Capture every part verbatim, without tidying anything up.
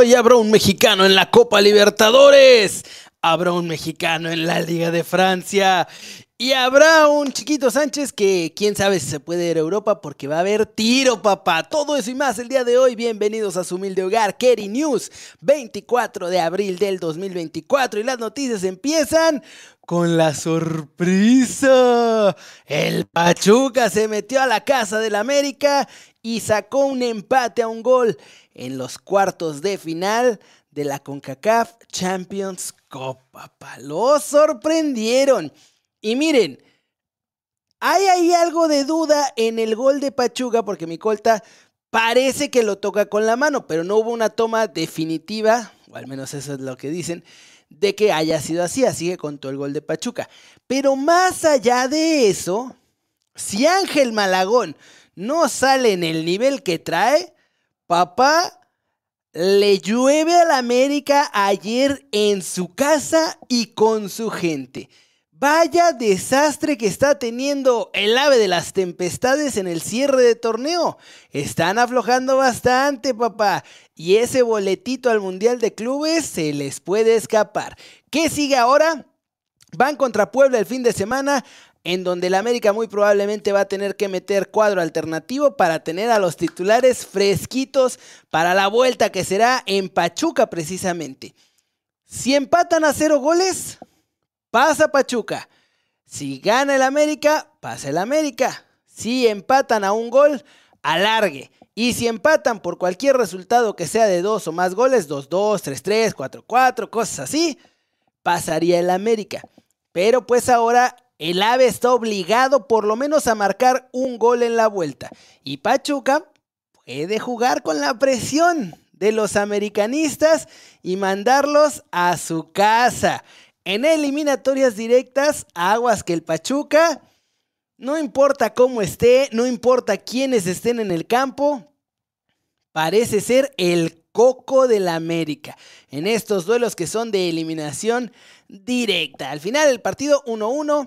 Hoy habrá un mexicano en la Copa Libertadores, habrá un mexicano en la Liga de Francia y habrá un Chiquito Sánchez que quién sabe si se puede ir a Europa porque va a haber tiro, papá. Todo eso y más el día de hoy. Bienvenidos a su humilde hogar, Keri News, veinticuatro de abril del dos mil veinticuatro, y las noticias empiezan con la sorpresa. El Pachuca se metió a la casa del América y sacó un empate a un gol en los cuartos de final de la CONCACAF Champions Cup, papá. Lo sorprendieron. Y miren, hay ahí algo de duda en el gol de Pachuca porque mi colta parece que lo toca con la mano, pero no hubo una toma definitiva, o al menos eso es lo que dicen, de que haya sido así, así que contó el gol de Pachuca. Pero más allá de eso, si Ángel Malagón no sale en el nivel que trae, papá, le llueve al América ayer en su casa y con su gente. Vaya desastre que está teniendo el ave de las tempestades en el cierre de torneo. Están aflojando bastante, papá. Y ese boletito al Mundial de Clubes se les puede escapar. ¿Qué sigue ahora? Van contra Puebla el fin de semana, en donde el América muy probablemente va a tener que meter cuadro alternativo para tener a los titulares fresquitos para la vuelta que será en Pachuca precisamente. Si empatan a cero goles, pasa Pachuca. Si gana el América, pasa el América. Si empatan a un gol, alargue. Y si empatan por cualquier resultado que sea de dos o más goles, dos dos, tres tres, cuatro cuatro, cosas así, pasaría el América. Pero pues ahora el ave está obligado por lo menos a marcar un gol en la vuelta. Y Pachuca puede jugar con la presión de los americanistas y mandarlos a su casa. En eliminatorias directas, aguas que el Pachuca, no importa cómo esté, no importa quiénes estén en el campo, parece ser el coco de la América en estos duelos que son de eliminación directa. Al final el partido uno uno.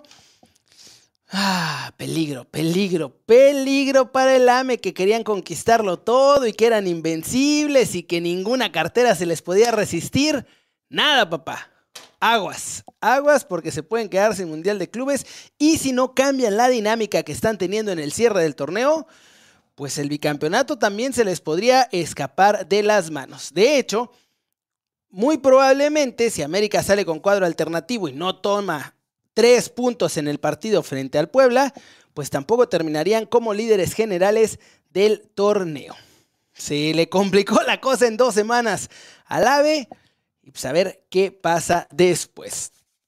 Ah, peligro, peligro, peligro para el A M E, que querían conquistarlo todo y que eran invencibles y que ninguna cartera se les podía resistir. Nada, papá. Aguas, aguas porque se pueden quedar sin Mundial de Clubes, y si no cambian la dinámica que están teniendo en el cierre del torneo, pues el bicampeonato también se les podría escapar de las manos. De hecho, muy probablemente si América sale con cuadro alternativo y no toma tres puntos en el partido frente al Puebla, pues tampoco terminarían como líderes generales del torneo. Se le complicó la cosa en dos semanas al ave. Y pues a ver qué pasa después.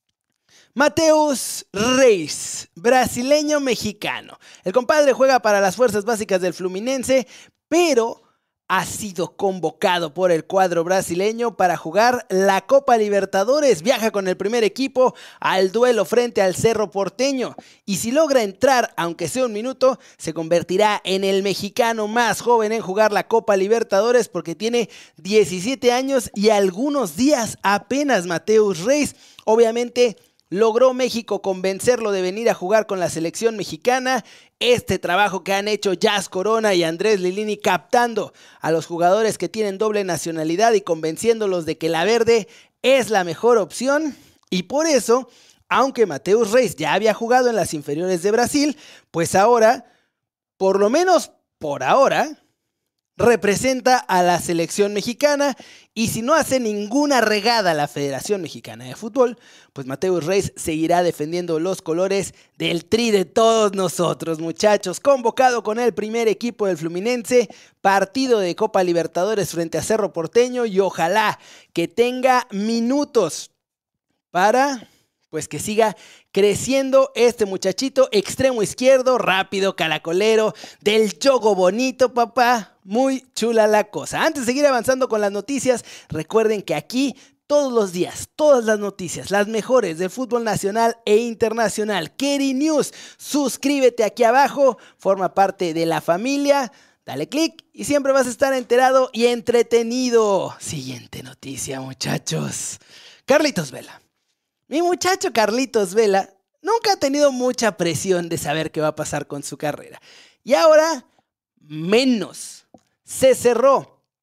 Mateus Reis, brasileño mexicano. El compadre juega para las fuerzas básicas del Fluminense, pero ha sido convocado por el cuadro brasileño para jugar la Copa Libertadores. Viaja con el primer equipo al duelo frente al Cerro Porteño. Y si logra entrar, aunque sea un minuto, se convertirá en el mexicano más joven en jugar la Copa Libertadores porque tiene diecisiete años y algunos días apenas. Mateus Reis, obviamente, logró México convencerlo de venir a jugar con la selección mexicana. Este trabajo que han hecho Jazz Corona y Andrés Lilini captando a los jugadores que tienen doble nacionalidad y convenciéndolos de que la verde es la mejor opción. Y por eso, aunque Mateus Reis ya había jugado en las inferiores de Brasil, pues ahora, por lo menos por ahora, representa a la selección mexicana. Y si no hace ninguna regada la Federación Mexicana de Fútbol, pues Mateus Reis seguirá defendiendo los colores del tri de todos nosotros, muchachos. Convocado con el primer equipo del Fluminense, partido de Copa Libertadores frente a Cerro Porteño, y ojalá que tenga minutos para pues que siga creciendo este muchachito, extremo izquierdo, rápido, caracolero, del yogo bonito, papá. Muy chula la cosa. Antes de seguir avanzando con las noticias, recuerden que aquí todos los días, todas las noticias, las mejores del fútbol nacional e internacional. Keri News, suscríbete aquí abajo, forma parte de la familia, dale click y siempre vas a estar enterado y entretenido. Siguiente noticia, muchachos. Carlitos Vela. Mi muchacho Carlitos Vela nunca ha tenido mucha presión de saber qué va a pasar con su carrera. Y ahora, menos. Se cerró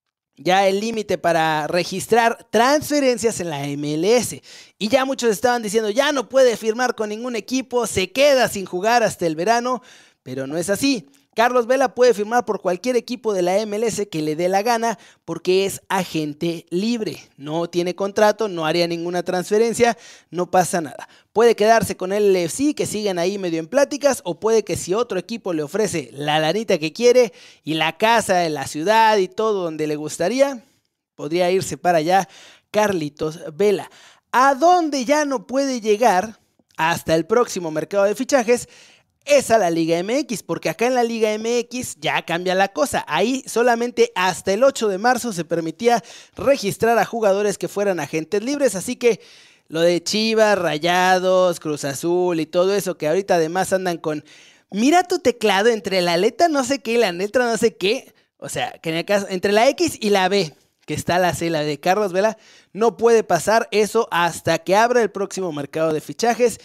ya el límite para registrar transferencias en la M L S. Y ya muchos estaban diciendo, ya no puede firmar con ningún equipo, se queda sin jugar hasta el verano, pero no es así. Carlos Vela puede firmar por cualquier equipo de la M L S que le dé la gana porque es agente libre. No tiene contrato, no haría ninguna transferencia, no pasa nada. Puede quedarse con el L F C, que siguen ahí medio en pláticas, o puede que si otro equipo le ofrece la lanita que quiere y la casa en la ciudad y todo donde le gustaría, podría irse para allá Carlitos Vela. ¿A dónde ya no puede llegar hasta el próximo mercado de fichajes? Es a la Liga M X, porque acá en la Liga M X ya cambia la cosa. Ahí solamente hasta el ocho de marzo se permitía registrar a jugadores que fueran agentes libres, así que lo de Chivas, Rayados, Cruz Azul y todo eso que ahorita además andan con mira tu teclado entre la letra no sé qué y la letra no sé qué, o sea, que en el caso entre la X y la B, que está la C, la de Carlos Vela, no puede pasar eso hasta que abra el próximo mercado de fichajes.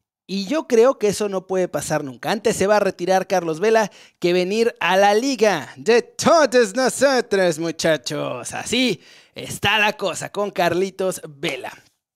Y yo creo que eso no puede pasar nunca. Antes se va a retirar Carlos Vela que venir a la liga de todos nosotros, muchachos. Así está la cosa con Carlitos Vela.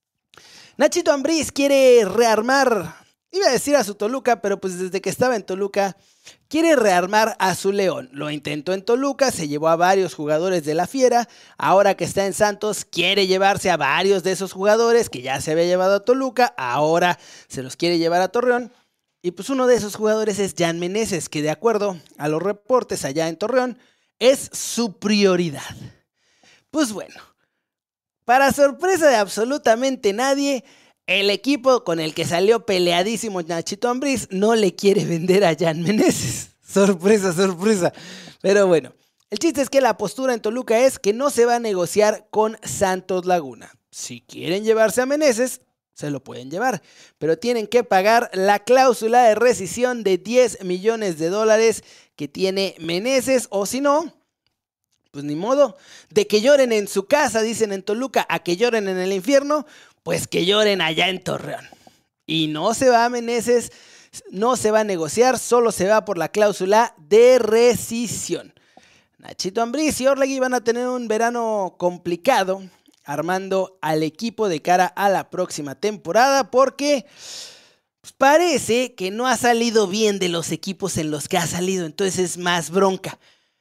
Nachito Ambriz quiere rearmar, iba a decir a su Toluca, pero pues desde que estaba en Toluca, quiere rearmar a su León. Lo intentó en Toluca, se llevó a varios jugadores de la Fiera. Ahora que está en Santos, quiere llevarse a varios de esos jugadores que ya se había llevado a Toluca. Ahora se los quiere llevar a Torreón. Y pues uno de esos jugadores es Jan Meneses, que de acuerdo a los reportes allá en Torreón, es su prioridad. Pues bueno, para sorpresa de absolutamente nadie, el equipo con el que salió peleadísimo Nachito Ambriz no le quiere vender a Jan Meneses. Sorpresa, sorpresa. Pero bueno, el chiste es que la postura en Toluca es que no se va a negociar con Santos Laguna. Si quieren llevarse a Meneses, se lo pueden llevar, pero tienen que pagar la cláusula de rescisión de diez millones de dólares que tiene Meneses, o si no, pues ni modo, de que lloren en su casa, dicen en Toluca, a que lloren en el infierno, pues que lloren allá en Torreón. Y no se va a Meneses, no se va a negociar, solo se va por la cláusula de rescisión. Nachito Ambriz y Orlegui van a tener un verano complicado armando al equipo de cara a la próxima temporada porque pues, parece que no ha salido bien de los equipos en los que ha salido, entonces es más bronca.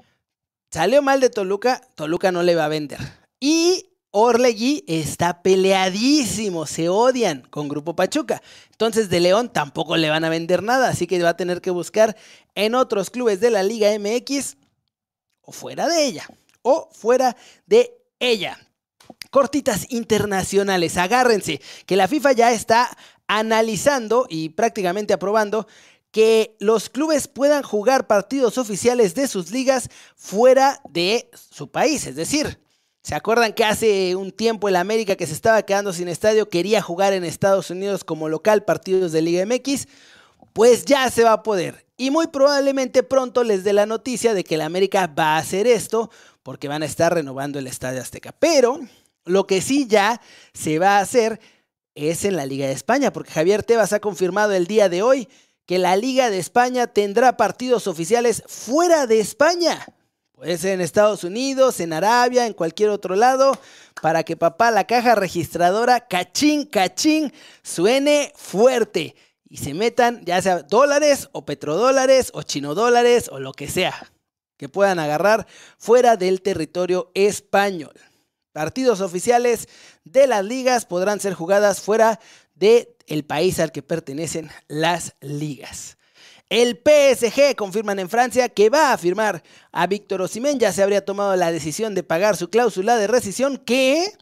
Salió mal de Toluca, Toluca no le va a vender. Y Orlegui está peleadísimo, se odian con Grupo Pachuca. Entonces de León tampoco le van a vender nada, así que va a tener que buscar en otros clubes de la Liga M X o fuera de ella, o fuera de ella. Cortitas internacionales, agárrense, que la FIFA ya está analizando y prácticamente aprobando que los clubes puedan jugar partidos oficiales de sus ligas fuera de su país. Es decir, ¿se acuerdan que hace un tiempo el América, que se estaba quedando sin estadio, quería jugar en Estados Unidos como local partidos de Liga M X? Pues ya se va a poder. Y muy probablemente pronto les dé la noticia de que el América va a hacer esto porque van a estar renovando el Estadio Azteca. Pero lo que sí ya se va a hacer es en la Liga de España, porque Javier Tebas ha confirmado el día de hoy que la Liga de España tendrá partidos oficiales fuera de España. Puede ser en Estados Unidos, en Arabia, en cualquier otro lado, para que papá la caja registradora, cachín, cachín, suene fuerte y se metan ya sea dólares o petrodólares o chinodólares o lo que sea que puedan agarrar fuera del territorio español. Partidos oficiales de las ligas podrán ser jugadas fuera del país al que pertenecen las ligas. El P S G confirman en Francia que va a firmar a Víctor Osimhen. Ya se habría tomado la decisión de pagar su cláusula de rescisión, que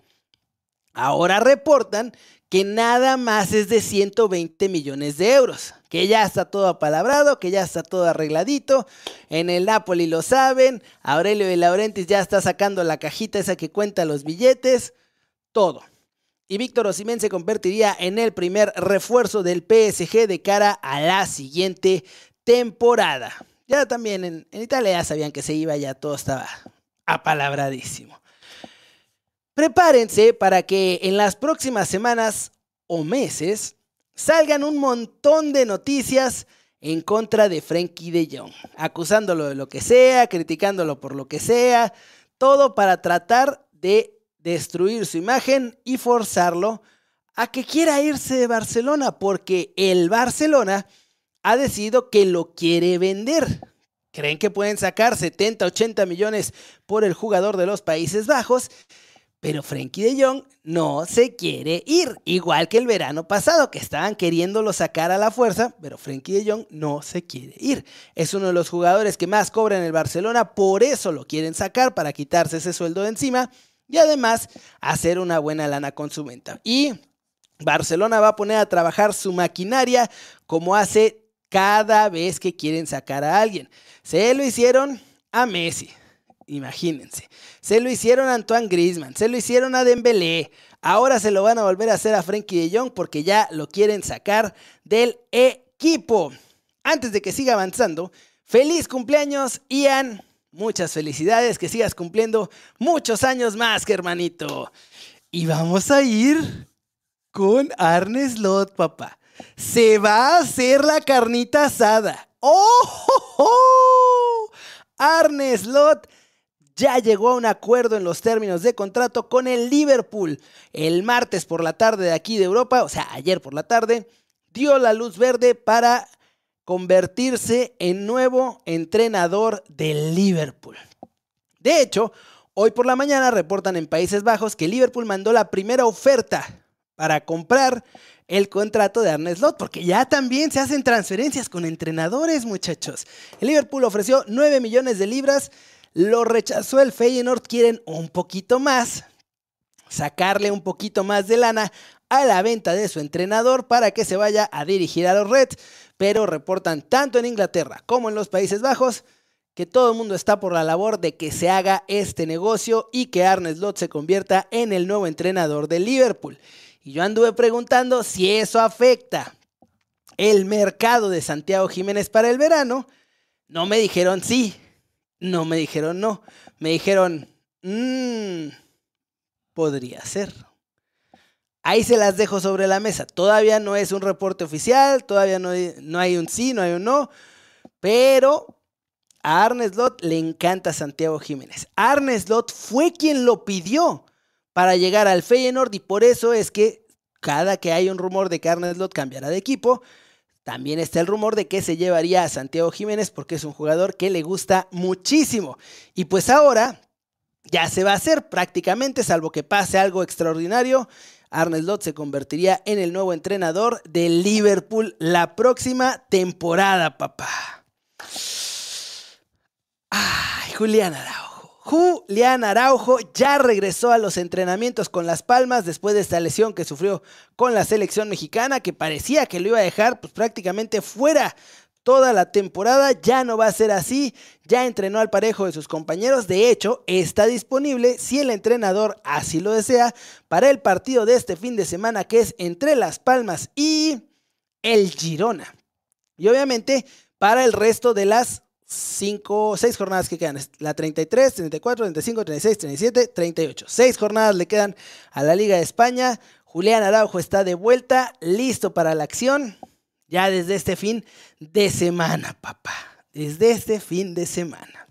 ahora reportan que nada más es de ciento veinte millones de euros. Que ya está todo apalabrado, que ya está todo arregladito. En el Napoli lo saben. Aurelio de Laurentiis ya está sacando la cajita esa que cuenta los billetes. Todo. Y Víctor Osimhen se convertiría en el primer refuerzo del P S G de cara a la siguiente temporada. Ya también en, en Italia ya sabían que se iba, ya todo estaba apalabradísimo. Prepárense para que en las próximas semanas o meses salgan un montón de noticias en contra de Frenkie de Jong, acusándolo de lo que sea, criticándolo por lo que sea. Todo para tratar de destruir su imagen y forzarlo a que quiera irse de Barcelona, porque el Barcelona ha decidido que lo quiere vender. Creen que pueden sacar setenta, ochenta millones por el jugador de los Países Bajos, pero Frenkie de Jong no se quiere ir, igual que el verano pasado, que estaban queriéndolo sacar a la fuerza, pero Frenkie de Jong no se quiere ir. Es uno de los jugadores que más cobra en el Barcelona, por eso lo quieren sacar, para quitarse ese sueldo de encima y además hacer una buena lana con su venta. Y Barcelona va a poner a trabajar su maquinaria como hace cada vez que quieren sacar a alguien. Se lo hicieron a Messi, imagínense. Se lo hicieron a Antoine Griezmann, se lo hicieron a Dembélé. Ahora se lo van a volver a hacer a Frenkie de Jong porque ya lo quieren sacar del equipo. Antes de que siga avanzando, feliz cumpleaños, Ian. Muchas felicidades, que sigas cumpliendo muchos años más, que hermanito. Y vamos a ir con Arne Slot, papá. Se va a hacer la carnita asada. ¡Oh! oh, oh! Arne Slot ya llegó a un acuerdo en los términos de contrato con el Liverpool. El martes por la tarde de aquí de Europa, o sea, ayer por la tarde, dio la luz verde para convertirse en nuevo entrenador del Liverpool. De hecho, hoy por la mañana reportan en Países Bajos que Liverpool mandó la primera oferta para comprar el contrato de Arne Slot, porque ya también se hacen transferencias con entrenadores, muchachos. El Liverpool ofreció nueve millones de libras, lo rechazó el Feyenoord, quieren un poquito más, sacarle un poquito más de lana a la venta de su entrenador para que se vaya a dirigir a los Reds, pero reportan tanto en Inglaterra como en los Países Bajos que todo el mundo está por la labor de que se haga este negocio y que Arne Slot se convierta en el nuevo entrenador del Liverpool. Y yo anduve preguntando si eso afecta el mercado de Santiago Jiménez para el verano. No me dijeron sí, no me dijeron no. Me dijeron, mmm, podría ser. Ahí se las dejo sobre la mesa. Todavía no es un reporte oficial, todavía no hay, no hay un sí, no hay un no. Pero a Arne Slot le encanta Santiago Jiménez. Arne Slot fue quien lo pidió para llegar al Feyenoord y por eso es que cada que hay un rumor de que Arne Slot cambiará de equipo, también está el rumor de que se llevaría a Santiago Jiménez porque es un jugador que le gusta muchísimo. Y pues ahora ya se va a hacer prácticamente, salvo que pase algo extraordinario, Arne Slot se convertiría en el nuevo entrenador del Liverpool la próxima temporada, papá. Ay, Julián Araujo. Julián Araujo ya regresó a los entrenamientos con Las Palmas después de esta lesión que sufrió con la selección mexicana, que parecía que lo iba a dejar pues, prácticamente fuera toda la temporada. Ya no va a ser así, ya entrenó al parejo de sus compañeros. De hecho, está disponible, si el entrenador así lo desea, para el partido de este fin de semana, que es entre Las Palmas y el Girona. Y obviamente para el resto de las cinco, seis jornadas que quedan, la treinta y tres, treinta y cuatro, treinta y cinco, treinta y seis, treinta y siete, treinta y ocho. Seis jornadas le quedan a la Liga de España. Julián Araujo está de vuelta, listo para la acción, ya desde este fin de semana, papá. Desde este fin de semana.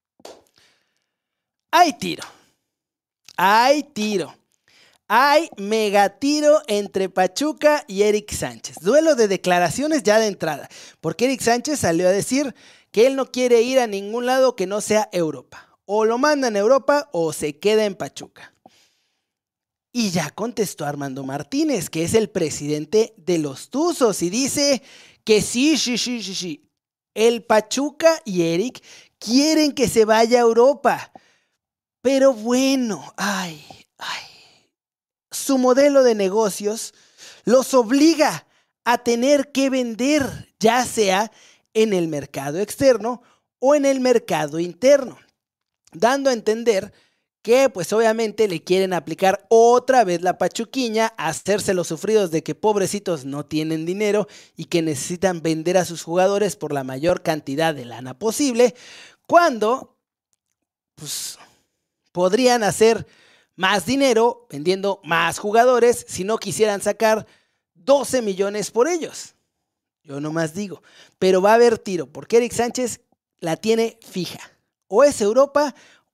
Hay tiro. Hay tiro. Hay megatiro entre Pachuca y Eric Sánchez. Duelo de declaraciones ya de entrada, porque Eric Sánchez salió a decir que él no quiere ir a ningún lado que no sea Europa. O lo mandan a Europa o se queda en Pachuca. Y ya contestó Armando Martínez, que es el presidente de los Tuzos, y dice que sí, sí, sí, sí, sí. El Pachuca y Eric quieren que se vaya a Europa. Pero bueno, ay, ay. Su modelo de negocios los obliga a tener que vender, ya sea en el mercado externo o en el mercado interno, dando a entender que pues obviamente le quieren aplicar otra vez la pachuquiña, hacerse los sufridos de que pobrecitos no tienen dinero y que necesitan vender a sus jugadores por la mayor cantidad de lana posible, cuando pues podrían hacer más dinero vendiendo más jugadores si no quisieran sacar doce millones por ellos. Yo nomás digo, pero va a haber tiro porque Eric Sánchez la tiene fija. O es Europa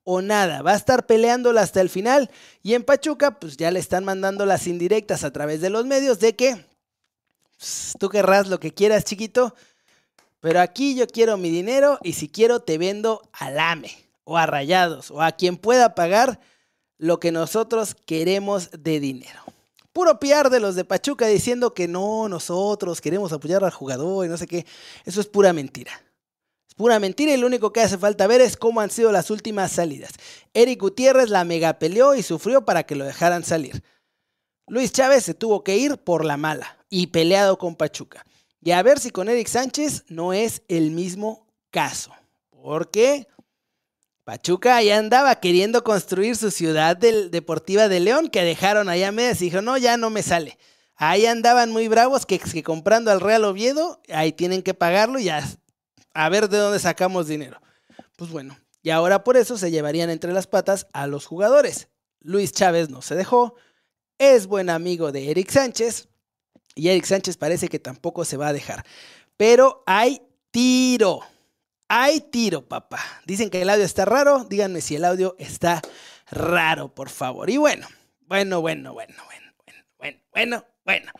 o nada. Va a estar peleándola hasta el final. Y en Pachuca, pues ya le están mandando las indirectas a través de los medios de que pues, tú querrás lo que quieras, chiquito, pero aquí yo quiero mi dinero y si quiero te vendo al A M E o a Rayados o a quien pueda pagar lo que nosotros queremos de dinero. Puro P R de los de Pachuca diciendo que no, nosotros queremos apoyar al jugador y no sé qué. Eso es pura mentira. Es pura mentira y lo único que hace falta ver es cómo han sido las últimas salidas. Eric Gutiérrez la mega peleó y sufrió para que lo dejaran salir. Luis Chávez se tuvo que ir por la mala y peleado con Pachuca. Y a ver si con Eric Sánchez no es el mismo caso. Porque Pachuca ya andaba queriendo construir su ciudad del Deportiva de León, que dejaron allá a medias y dijo, no, ya no me sale. Ahí andaban muy bravos que, que comprando al Real Oviedo, ahí tienen que pagarlo y ya, a ver de dónde sacamos dinero. Pues bueno, y ahora por eso se llevarían entre las patas a los jugadores. Luis Chávez no se dejó, es buen amigo de Eric Sánchez, y Eric Sánchez parece que tampoco se va a dejar. Pero hay tiro. Hay tiro, papá. Dicen que el audio está raro. Díganme si el audio está raro, por favor. Y bueno, bueno, bueno, bueno, bueno, bueno, bueno, bueno, bueno.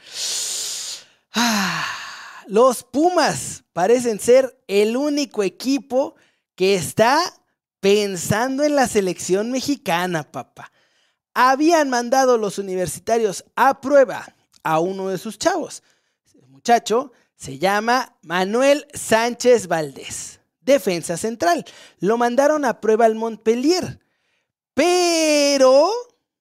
Ah, los Pumas parecen ser el único equipo que está pensando en la selección mexicana, papá. Habían mandado los universitarios a prueba a uno de sus chavos. El muchacho se llama Manuel Sánchez Valdés, defensa central. Lo mandaron a prueba al Montpellier, pero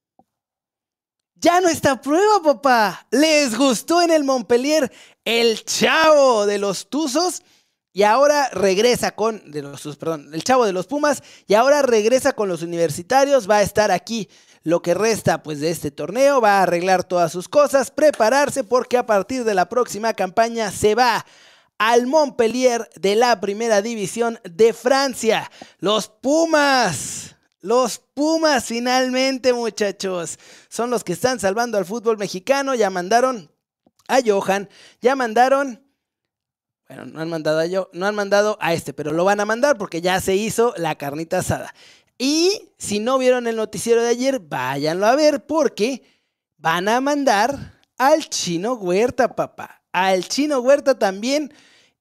ya no está a prueba, papá. Les gustó en el Montpellier el chavo de los Tuzos y ahora regresa con, de los, perdón, el chavo de los Pumas y ahora regresa con los universitarios. Va a estar aquí lo que resta pues de este torneo, va a arreglar todas sus cosas, prepararse porque a partir de la próxima campaña se va al Montpellier de la primera división de Francia. Los Pumas, los Pumas finalmente, muchachos, son los que están salvando al fútbol mexicano. Ya mandaron a Johan, ya mandaron, bueno, no han mandado a yo, no han mandado a este, pero lo van a mandar porque ya se hizo la carnita asada. Y si no vieron el noticiero de ayer, váyanlo a ver porque van a mandar al Chino Huerta, papá. Al Chino Huerta también.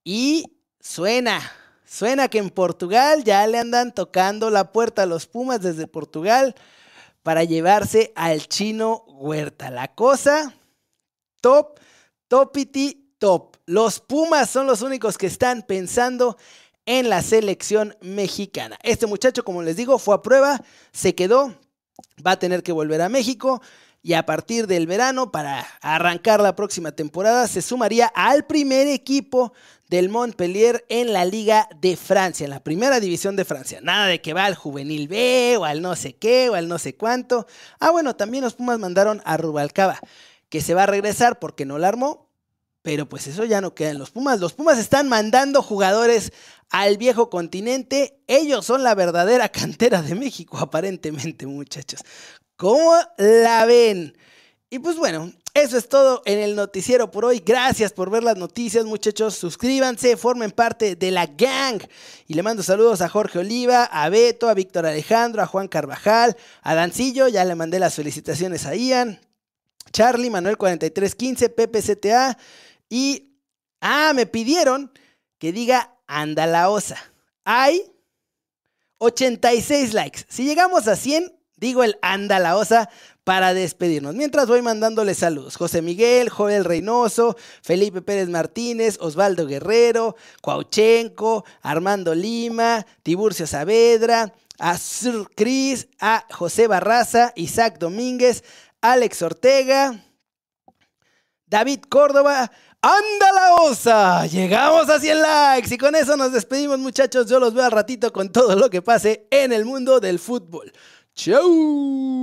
Y suena, suena que en Portugal ya le andan tocando la puerta a los Pumas desde Portugal para llevarse al Chino Huerta. La cosa top, topity top. Los Pumas son los únicos que están pensando en la selección mexicana. Este muchacho, como les digo, fue a prueba, se quedó, va a tener que volver a México y a partir del verano, para arrancar la próxima temporada, se sumaría al primer equipo del Montpellier en la Liga de Francia, en la primera división de Francia. Nada de que va al Juvenil B o al no sé qué o al no sé cuánto. Ah, bueno, también los Pumas mandaron a Rubalcaba, que se va a regresar porque no la armó. Pero pues eso ya no queda en los Pumas. Los Pumas están mandando jugadores al viejo continente. Ellos son la verdadera cantera de México, aparentemente, muchachos. ¿Cómo la ven? Y pues bueno, eso es todo en el noticiero por hoy. Gracias por ver las noticias, muchachos. Suscríbanse, formen parte de la gang. Y le mando saludos a Jorge Oliva, a Beto, a Víctor Alejandro, a Juan Carvajal, a Dancillo. Ya le mandé las felicitaciones a Ian, Charlie, Manuel cuarenta y tres quince, Pepe C T A. Y, ah, me pidieron que diga anda la osa. Hay ochenta y seis likes. Si llegamos a cien, digo el anda la osa para despedirnos. Mientras voy mandándole saludos. José Miguel, Joel Reynoso, Felipe Pérez Martínez, Osvaldo Guerrero, Cuauchenco, Armando Lima, Tiburcio Saavedra, a Sir Cris, a José Barraza, Isaac Domínguez, Alex Ortega, David Córdoba. ¡Anda la osa! Llegamos a cien likes y con eso nos despedimos, muchachos. Yo los veo al ratito con todo lo que pase en el mundo del fútbol. ¡Chau!